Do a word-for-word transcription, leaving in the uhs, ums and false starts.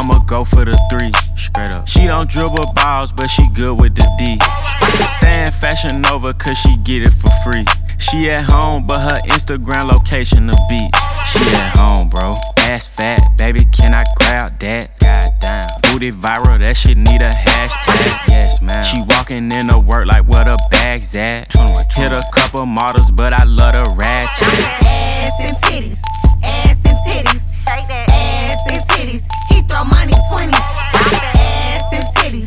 I'ma go for the three. Straight up. She don't dribble balls, but she good with the D. Stay in Fashion Nova, cause she get it for free. She at home, but her Instagram location the beach. She at home, bro. Ass fat, baby, can I grab that? Goddamn. Booty viral, that shit need a hashtag. Yes, man. She walking into work like where the bags at. Hit a couple models, but I love the ratchet. Ass and titties, ass and titties, ass and titties. He throw money twenties. Ass and titties,